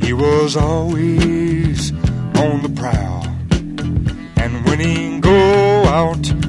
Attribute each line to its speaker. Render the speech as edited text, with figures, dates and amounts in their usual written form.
Speaker 1: He was always on the prowl, and when he'd go out